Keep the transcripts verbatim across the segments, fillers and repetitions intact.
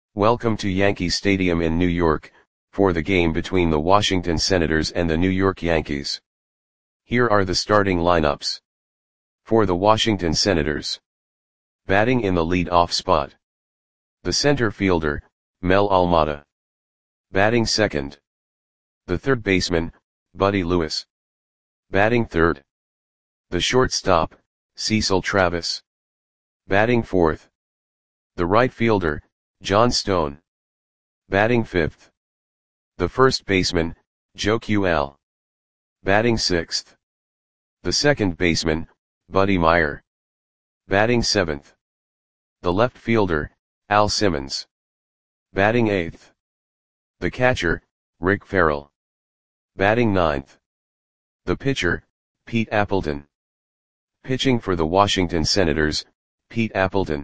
Welcome to Yankee Stadium in New York, for the game between the Washington Senators and the New York Yankees. Here are the starting lineups. For the Washington Senators. Batting in the lead-off spot. The center fielder, Mel Almada. Batting second. The third baseman, Buddy Lewis. Batting third. The shortstop, Cecil Travis. Batting fourth. The right fielder, John Stone. Batting fifth. The first baseman, Joe Q L. Batting sixth. The second baseman, Buddy Meyer. Batting seventh. The left fielder, Al Simmons. Batting eighth. The catcher, Rick Farrell. Batting ninth. The pitcher, Pete Appleton. Pitching for the Washington Senators, Pete Appleton.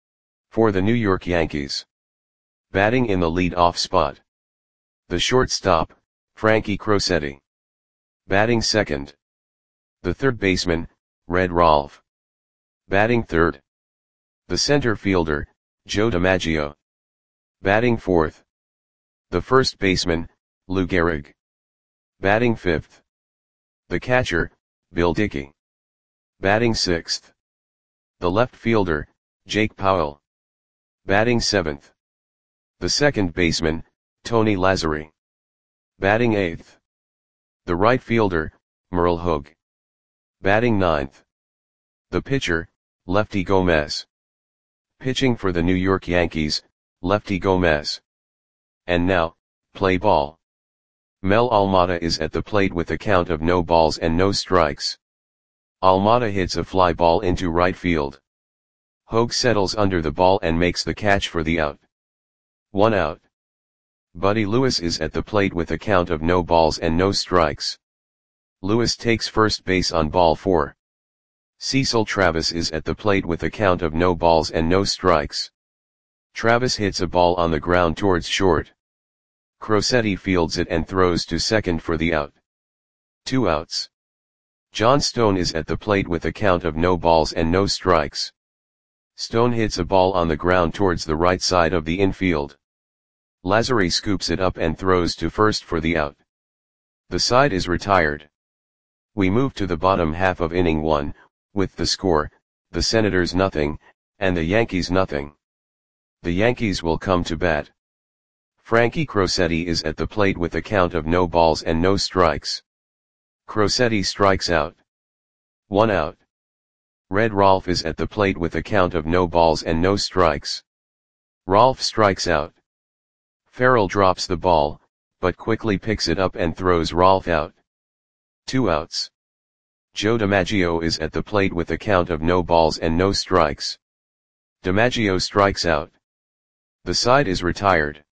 For the New York Yankees. Batting in the lead-off spot. The shortstop, Frankie Crosetti. Batting second. The third baseman, Red Rolfe. Batting third. The center fielder, Joe DiMaggio. Batting fourth. The first baseman, Lou Gehrig. Batting fifth. The catcher, Bill Dickey. Batting sixth. The left fielder, Jake Powell. Batting seventh. The second baseman, Tony Lazzeri. Batting eighth. The right fielder, Merle Hoog. Batting ninth. The pitcher, Lefty Gomez. Pitching for the New York Yankees, Lefty Gomez. And now, play ball. Mel Almada is at the plate with a count of no balls and no strikes. Almada hits a fly ball into right field. Hoag settles under the ball and makes the catch for the out. One out. Buddy Lewis is at the plate with a count of no balls and no strikes. Lewis takes first base on ball four. Cecil Travis is at the plate with a count of no balls and no strikes. Travis hits a ball on the ground towards short. Crosetti fields it and throws to second for the out. Two outs. John Stone is at the plate with a count of no balls and no strikes. Stone hits a ball on the ground towards the right side of the infield. Lazzeri scoops it up and throws to first for the out. The side is retired. We move to the bottom half of inning one, with the score, the Senators nothing, and the Yankees nothing. The Yankees will come to bat. Frankie Crosetti is at the plate with a count of no balls and no strikes. Crosetti strikes out. One out. Red Rolfe is at the plate with a count of no balls and no strikes. Rolfe strikes out. Farrell drops the ball, but quickly picks it up and throws Rolfe out. Two outs. Joe DiMaggio is at the plate with a count of no balls and no strikes. DiMaggio strikes out. The side is retired.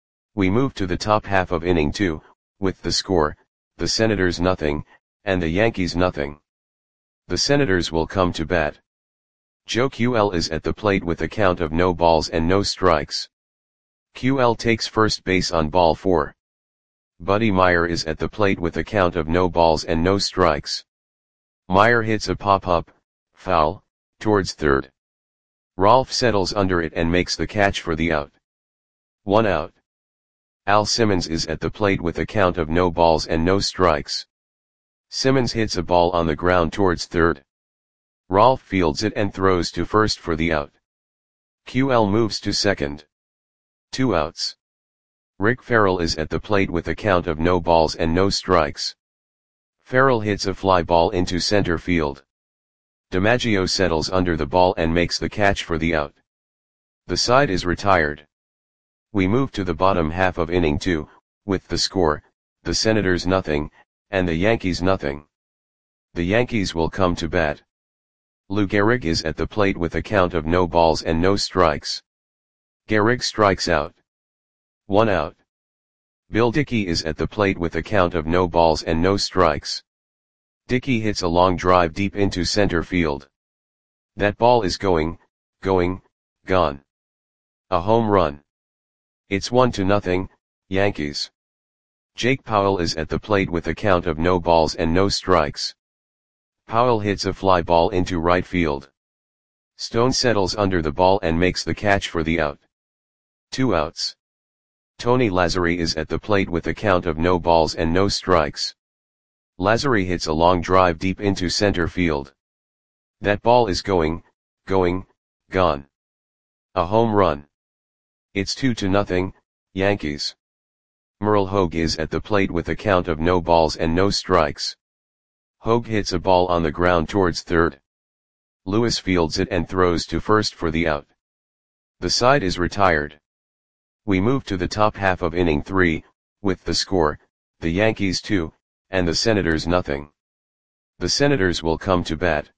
We move to the top half of inning two, with the score, the Senators nothing, and the Yankees nothing. The Senators will come to bat. Joe Q L is at the plate with a count of no balls and no strikes. Q L takes first base on ball four. Buddy Meyer is at the plate with a count of no balls and no strikes. Meyer hits a pop-up, foul, towards third. Rolfe settles under it and makes the catch for the out. One out. Al Simmons is at the plate with a count of no balls and no strikes. Simmons hits a ball on the ground towards third. Rolfe fields it and throws to first for the out. Q L moves to second. Two outs. Rick Farrell is at the plate with a count of no balls and no strikes. Farrell hits a fly ball into center field. DiMaggio settles under the ball and makes the catch for the out. The side is retired. We move to the bottom half of inning two, with the score, the Senators nothing, and the Yankees nothing. The Yankees will come to bat. Lou Gehrig is at the plate with a count of no balls and no strikes. Gehrig strikes out. One out. Bill Dickey is at the plate with a count of no balls and no strikes. Dickey hits a long drive deep into center field. That ball is going, going, gone. A home run. It's one to nothing, Yankees. Jake Powell is at the plate with a count of no balls and no strikes. Powell hits a fly ball into right field. Stone settles under the ball and makes the catch for the out. Two outs. Tony Lazzari is at the plate with a count of no balls and no strikes. Lazzari hits a long drive deep into center field. That ball is going, going, gone. A home run. It's two to nothing, Yankees. Merle Hogue is at the plate with a count of no balls and no strikes. Hogue hits a ball on the ground towards third. Lewis fields it and throws to first for the out. The side is retired. We move to the top half of inning three, with the score, the Yankees two, and the Senators nothing. The Senators will come to bat.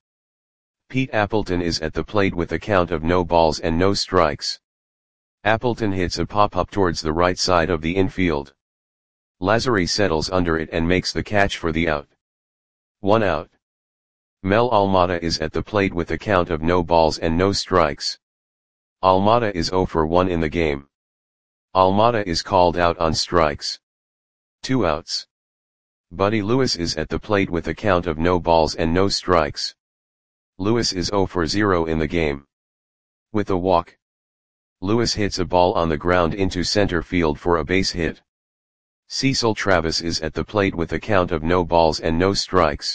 Pete Appleton is at the plate with a count of no balls and no strikes. Appleton hits a pop-up towards the right side of the infield. Lazzari settles under it and makes the catch for the out. One out. Mel Almada is at the plate with a count of no balls and no strikes. Almada is oh for one in the game. Almada is called out on strikes. Two outs. Buddy Lewis is at the plate with a count of no balls and no strikes. Lewis is oh for zero in the game. With a walk. Lewis hits a ball on the ground into center field for a base hit. Cecil Travis is at the plate with a count of no balls and no strikes.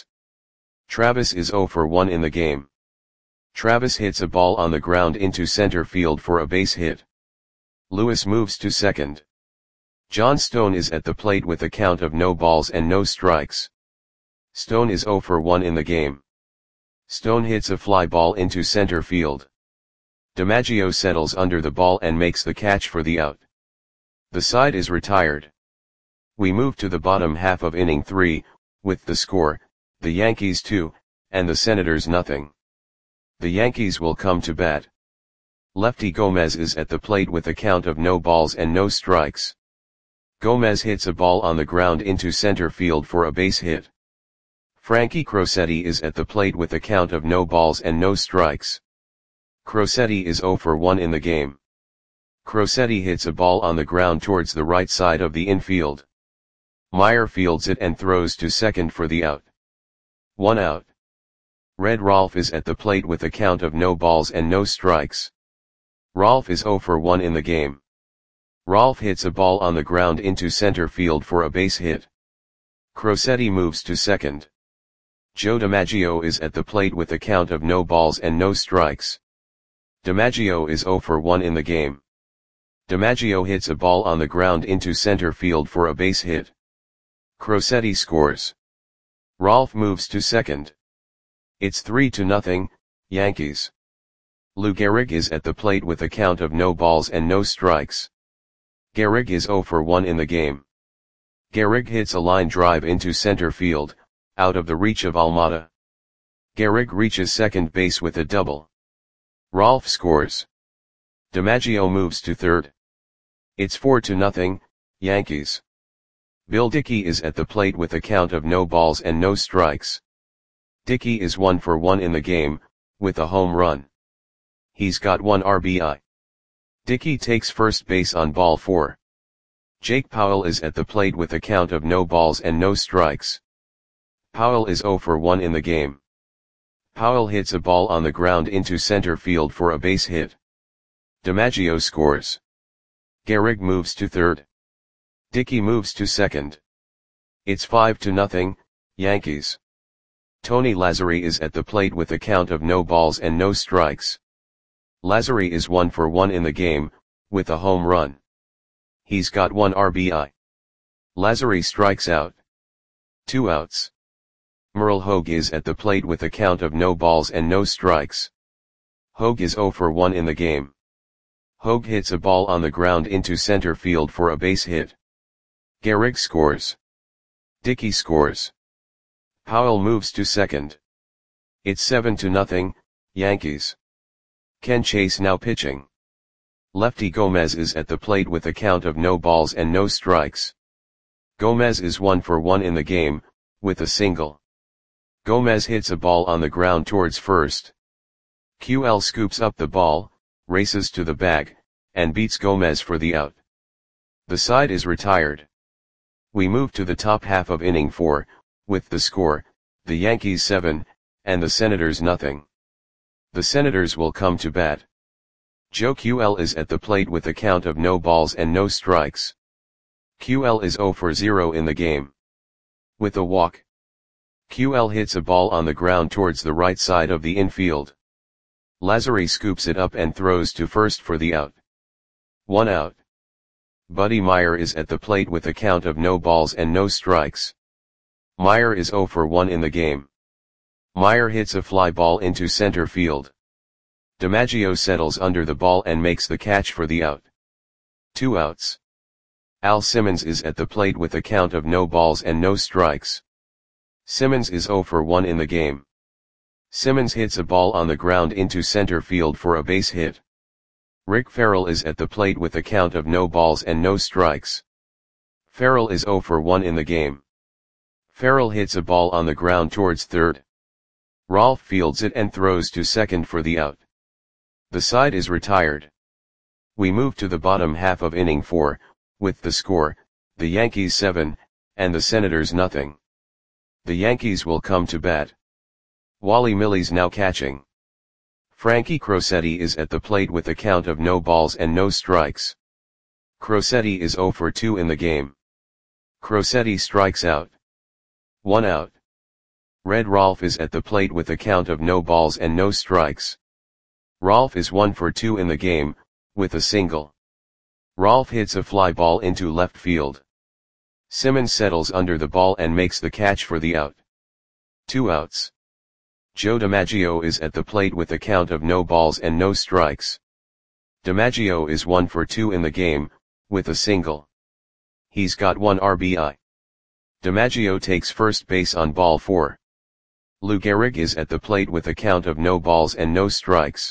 Travis is oh for one in the game. Travis hits a ball on the ground into center field for a base hit. Lewis moves to second. John Stone is at the plate with a count of no balls and no strikes. Stone is oh for one in the game. Stone hits a fly ball into center field. DiMaggio settles under the ball and makes the catch for the out. The side is retired. We move to the bottom half of inning three, with the score, the Yankees two, and the Senators nothing. The Yankees will come to bat. Lefty Gomez is at the plate with a count of no balls and no strikes. Gomez hits a ball on the ground into center field for a base hit. Frankie Crosetti is at the plate with a count of no balls and no strikes. Crosetti is oh for one in the game. Crosetti hits a ball on the ground towards the right side of the infield. Meyer fields it and throws to second for the out. One out. Red Rolfe is at the plate with a count of no balls and no strikes. Rolfe is oh for one in the game. Rolfe hits a ball on the ground into center field for a base hit. Crosetti moves to second. Joe DiMaggio is at the plate with a count of no balls and no strikes. DiMaggio is oh for one in the game. DiMaggio hits a ball on the ground into center field for a base hit. Crosetti scores. Rolfe moves to second. It's three to nothing, Yankees. Lou Gehrig is at the plate with a count of no balls and no strikes. Gehrig is oh for one in the game. Gehrig hits a line drive into center field, out of the reach of Almada. Gehrig reaches second base with a double. Rolfe scores. DiMaggio moves to third. It's four to nothing, Yankees. Bill Dickey is at the plate with a count of no balls and no strikes. Dickey is one for one in the game, with a home run. He's got one R B I. Dickey takes first base on ball four. Jake Powell is at the plate with a count of no balls and no strikes. Powell is oh for one in the game. Powell hits a ball on the ground into center field for a base hit. DiMaggio scores. Gehrig moves to third. Dickey moves to second. It's five to nothing, Yankees. Tony Lazzari is at the plate with a count of no balls and no strikes. Lazzari is one for one in the game, with a home run. He's got one R B I. Lazzari strikes out. Two outs. Merle Hogue is at the plate with a count of no balls and no strikes. Hogue is oh for one in the game. Hogue hits a ball on the ground into center field for a base hit. Gehrig scores. Dickey scores. Powell moves to second. It's seven to nothing, Yankees. Ken Chase now pitching. Lefty Gomez is at the plate with a count of no balls and no strikes. Gomez is one for one in the game, with a single. Gomez hits a ball on the ground towards first. Q L scoops up the ball, races to the bag, and beats Gomez for the out. The side is retired. We move to the top half of inning four, with the score, the Yankees seven, and the Senators nothing. The Senators will come to bat. Joe Q L is at the plate with a count of no balls and no strikes. Q L is zero for zero in the game. With a walk, Q L hits a ball on the ground towards the right side of the infield. Lazary scoops it up and throws to first for the out. One out. Buddy Meyer is at the plate with a count of no balls and no strikes. Meyer is zero for one in the game. Meyer hits a fly ball into center field. DiMaggio settles under the ball and makes the catch for the out. Two outs. Al Simmons is at the plate with a count of no balls and no strikes. Simmons is zero for one in the game. Simmons hits a ball on the ground into center field for a base hit. Rick Farrell is at the plate with a count of no balls and no strikes. Farrell is zero for one in the game. Farrell hits a ball on the ground towards third. Rolfe fields it and throws to second for the out. The side is retired. We move to the bottom half of inning four, with the score, the Yankees seven, and the Senators nothing. The Yankees will come to bat. Wally Millie's now catching. Frankie Crosetti is at the plate with a count of no balls and no strikes. Crosetti is zero for two in the game. Crosetti strikes out. One out. Red Rolfe is at the plate with a count of no balls and no strikes. Rolfe is one for two in the game, with a single. Rolfe hits a fly ball into left field. Simmons settles under the ball and makes the catch for the out. Two outs. Joe DiMaggio is at the plate with a count of no balls and no strikes. DiMaggio is one for two in the game, with a single. He's got one R B I. DiMaggio takes first base on ball four. Lou Gehrig is at the plate with a count of no balls and no strikes.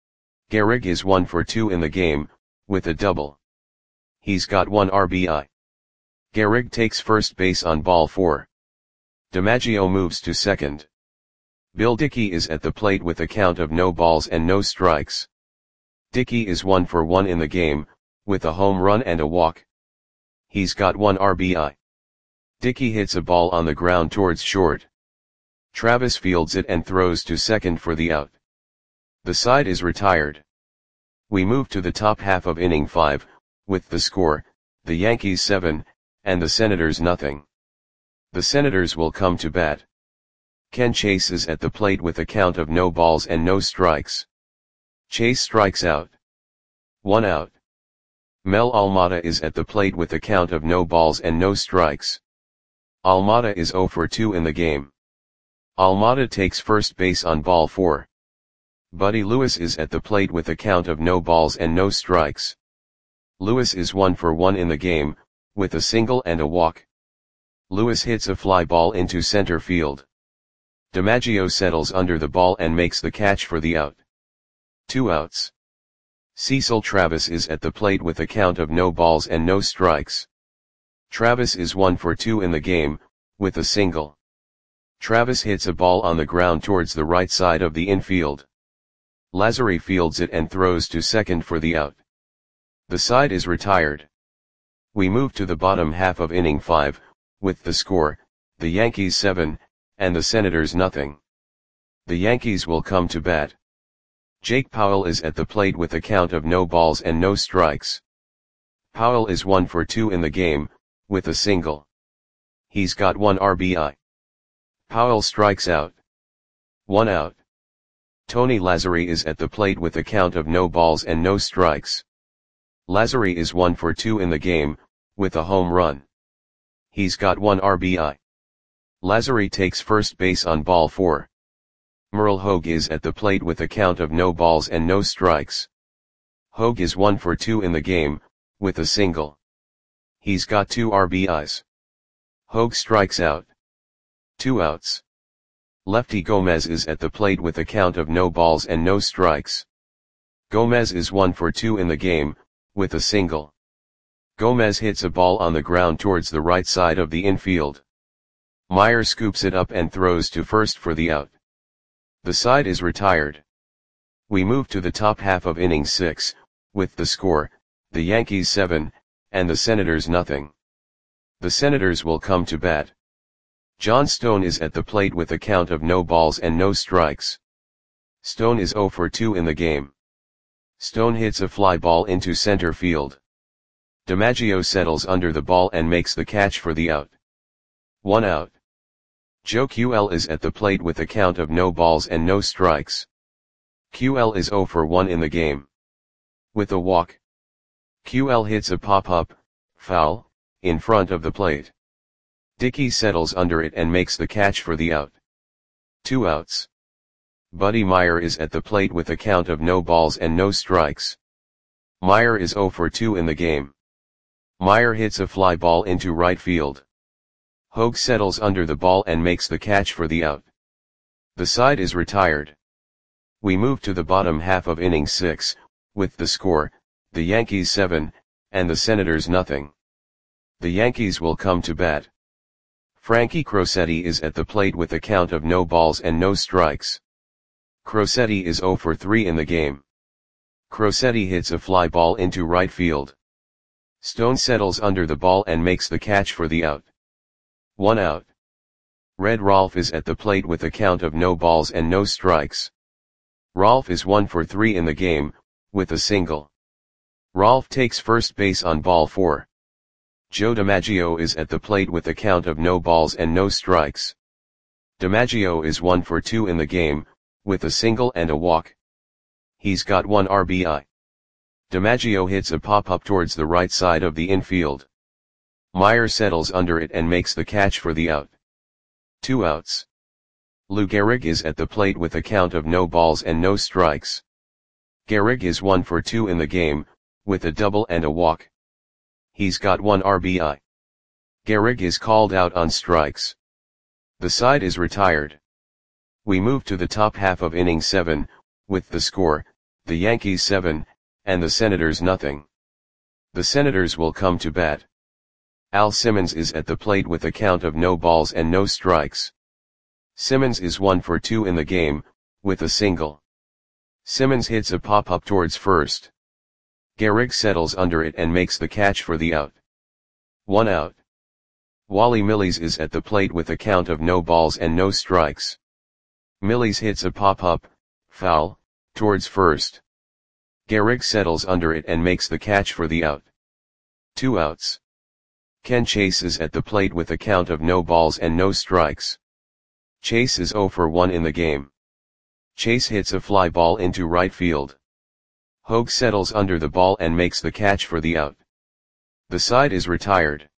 Gehrig is one for two in the game, with a double. He's got one R B I. Gehrig takes first base on ball four. DiMaggio moves to second. Bill Dickey is at the plate with a count of no balls and no strikes. Dickey is one for one in the game, with a home run and a walk. He's got one R B I. Dickey hits a ball on the ground towards short. Travis fields it and throws to second for the out. The side is retired. We move to the top half of inning five, with the score, the Yankees seven, and the Senators nothing. The Senators will come to bat. Ken Chase is at the plate with a count of no balls and no strikes. Chase strikes out. One out. Mel Almada is at the plate with a count of no balls and no strikes. Almada is zero for two in the game. Almada takes first base on ball four. Buddy Lewis is at the plate with a count of no balls and no strikes. Lewis is one for one in the game, with a single and a walk. Lewis hits a fly ball into center field. DiMaggio settles under the ball and makes the catch for the out. Two outs. Cecil Travis is at the plate with a count of no balls and no strikes. Travis is one for two in the game, with a single. Travis hits a ball on the ground towards the right side of the infield. Lazary fields it and throws to second for the out. The side is retired. We move to the bottom half of inning five, with the score, the Yankees seven, and the Senators nothing. The Yankees will come to bat. Jake Powell is at the plate with a count of no balls and no strikes. Powell is one for two in the game, with a single. He's got one R B I. Powell strikes out. One out. Tony Lazary is at the plate with a count of no balls and no strikes. Lazary is one for two in the game, with a home run. He's got one R B I. Lazary takes first base on ball four. Merle Hogue is at the plate with a count of no balls and no strikes. Hogue is one for two in the game, with a single. He's got two R B Is. Hogue strikes out. Two outs. Lefty Gomez is at the plate with a count of no balls and no strikes. Gomez is one for two in the game, with a single. Gomez hits a ball on the ground towards the right side of the infield. Meyer scoops it up and throws to first for the out. The side is retired. We move to the top half of inning six, with the score, the Yankees seven, and the Senators nothing. The Senators will come to bat. John Stone is at the plate with a count of no balls and no strikes. Stone is zero for two in the game. Stone hits a fly ball into center field. DiMaggio settles under the ball and makes the catch for the out. One out. Joe Q L is at the plate with a count of no balls and no strikes. Q L is zero for one in the game. With a walk, Q L hits a pop-up, foul, in front of the plate. Dickey settles under it and makes the catch for the out. Two outs. Buddy Meyer is at the plate with a count of no balls and no strikes. Meyer is zero for two in the game. Meyer hits a fly ball into right field. Hogue settles under the ball and makes the catch for the out. The side is retired. We move to the bottom half of inning six, with the score, the Yankees seven, and the Senators nothing. The Yankees will come to bat. Frankie Crosetti is at the plate with a count of no balls and no strikes. Crosetti is zero for three in the game. Crosetti hits a fly ball into right field. Stone settles under the ball and makes the catch for the out. One out. Red Rolfe is at the plate with a count of no balls and no strikes. Rolfe is one for three in the game, with a single. Rolfe takes first base on ball four. Joe DiMaggio is at the plate with a count of no balls and no strikes. DiMaggio is one for two in the game, with a single and a walk. He's got one R B I. DiMaggio hits a pop-up towards the right side of the infield. Meyer settles under it and makes the catch for the out. Two outs. Lou Gehrig is at the plate with a count of no balls and no strikes. Gehrig is one for two in the game, with a double and a walk. He's got one R B I. Gehrig is called out on strikes. The side is retired. We move to the top half of inning seven, with the score, the Yankees seven, and the Senators nothing. The Senators will come to bat. Al Simmons is at the plate with a count of no balls and no strikes. Simmons is one for two in the game, with a single. Simmons hits a pop-up towards first. Gehrig settles under it and makes the catch for the out. One out. Wally Milles is at the plate with a count of no balls and no strikes. Milles hits a pop-up, foul, towards first. Gehrig settles under it and makes the catch for the out. Two outs. Ken Chase is at the plate with a count of no balls and no strikes. Chase is zero for one in the game. Chase hits a fly ball into right field. Hogue settles under the ball and makes the catch for the out. The side is retired.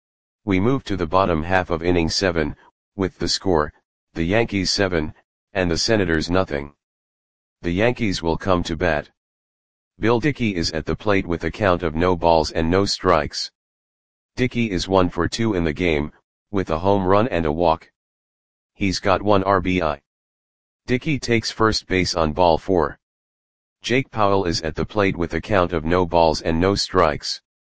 We move to the bottom half of inning seven, with the score, the Yankees seven, and the Senators nothing. The Yankees will come to bat. Bill Dickey is at the plate with a count of no balls and no strikes. Dickey is one for two in the game, with a home run and a walk. He's got one R B I. Dickey takes first base on ball four. Jake Powell is at the plate with a count of no balls and no strikes.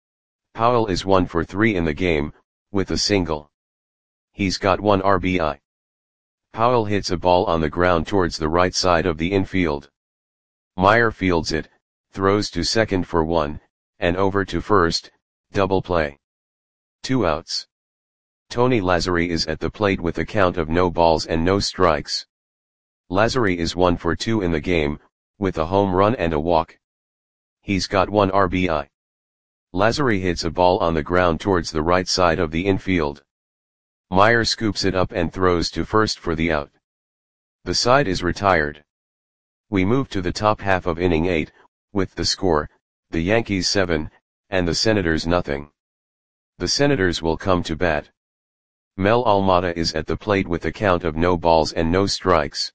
Powell is one for three in the game, with a single. He's got one R B I. Powell hits a ball on the ground towards the right side of the infield. Meyer fields it, throws to second for one, and over to first, double play. Two outs. Tony Lazzeri is at the plate with a count of no balls and no strikes. Lazzeri is one for two in the game, with a home run and a walk. He's got one R B I. Lazzeri hits a ball on the ground towards the right side of the infield. Meyer scoops it up and throws to first for the out. The side is retired. We move to the top half of inning eight, with the score, the Yankees seven, and the Senators nothing. The Senators will come to bat. Mel Almada is at the plate with a count of no balls and no strikes.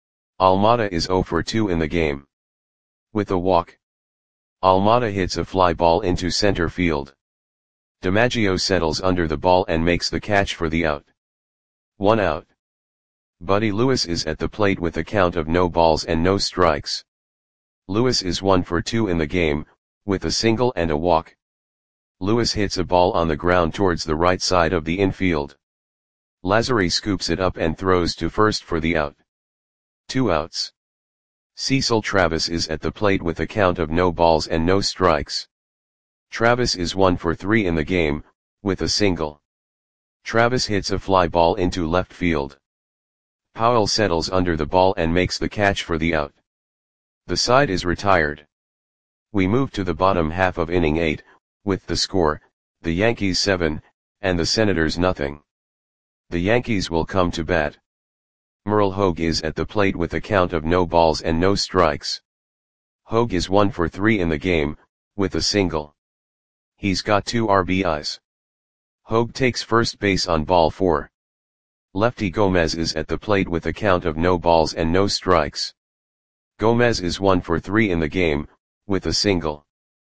Almada is zero for two in the game. With a walk, Almada hits a fly ball into center field. DiMaggio settles under the ball and makes the catch for the out. One out. Buddy Lewis is at the plate with a count of no balls and no strikes. Lewis is one for two in the game, with a single and a walk. Lewis hits a ball on the ground towards the right side of the infield. Lazzeri scoops it up and throws to first for the out. Two outs. Cecil Travis is at the plate with a count of no balls and no strikes. Travis is one for three in the game, with a single. Travis hits a fly ball into left field. Powell settles under the ball and makes the catch for the out. The side is retired. We move to the bottom half of inning eight, with the score, the Yankees seven, and the Senators nothing. The Yankees will come to bat. Merle Hogue is at the plate with a count of no balls and no strikes. Hogue is one for three in the game, with a single. He's got two R B Is. Hogue takes first base on ball four. Lefty Gomez is at the plate with a count of no balls and no strikes. Gomez is one for three in the game, with a single.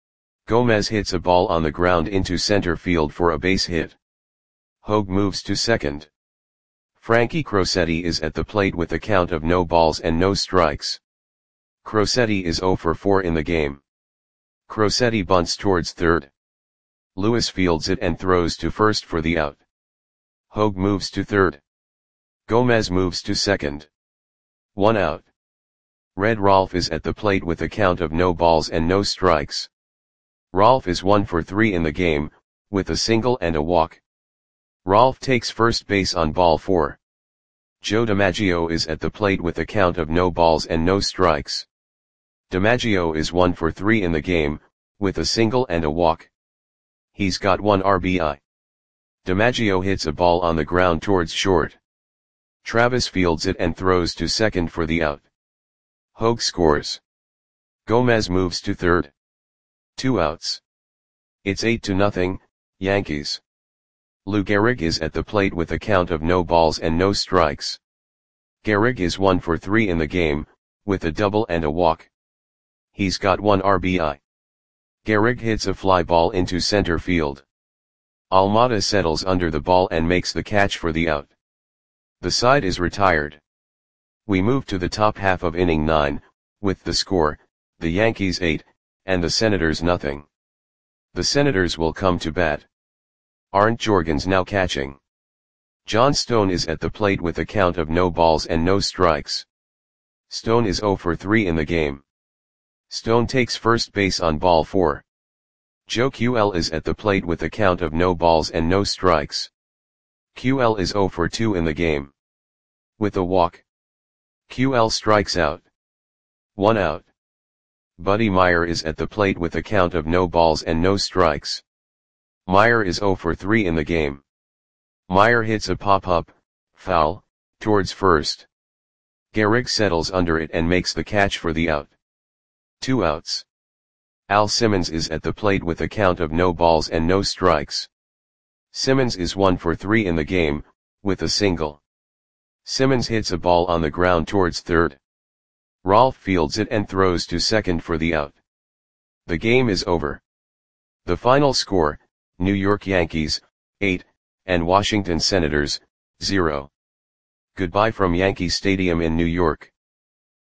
Gomez hits a ball on the ground into center field for a base hit. Hogue moves to second. Frankie Crosetti is at the plate with a count of no balls and no strikes. Crosetti is zero for four in the game. Crosetti bunts towards third. Lewis fields it and throws to first for the out. Hogue moves to third. Gomez moves to second. One out. Red Rolfe is at the plate with a count of no balls and no strikes. Rolfe is one for three in the game, with a single and a walk. Rolfe takes first base on ball four. Joe DiMaggio is at the plate with a count of no balls and no strikes. DiMaggio is one for three in the game, with a single and a walk. He's got one R B I. DiMaggio hits a ball on the ground towards short. Travis fields it and throws to second for the out. Hogue scores. Gomez moves to third. Two outs. It's eight to nothing, Yankees. Lou Gehrig is at the plate with a count of no balls and no strikes. Gehrig is one for three in the game, with a double and a walk. He's got one R B I. Gehrig hits a fly ball into center field. Almada settles under the ball and makes the catch for the out. The side is retired. We move to the top half of inning nine, with the score, the Yankees eight, and the Senators nothing. The Senators will come to bat. Arndt Jorgens now catching. John Stone is at the plate with a count of no balls and no strikes. Stone is zero for three in the game. Stone takes first base on ball four. Joe Q L is at the plate with a count of no balls and no strikes. Q L is zero for two in the game. With a walk. Q L strikes out. One out. Buddy Meyer is at the plate with a count of no balls and no strikes. Meyer is zero for three in the game. Meyer hits a pop-up, foul, towards first. Gehrig settles under it and makes the catch for the out. Two outs. Al Simmons is at the plate with a count of no balls and no strikes. Simmons is one for three in the game, with a single. Simmons hits a ball on the ground towards third. Rolfe fields it and throws to second for the out. The game is over. The final score, New York Yankees, eight, and Washington Senators, zero. Goodbye from Yankee Stadium in New York.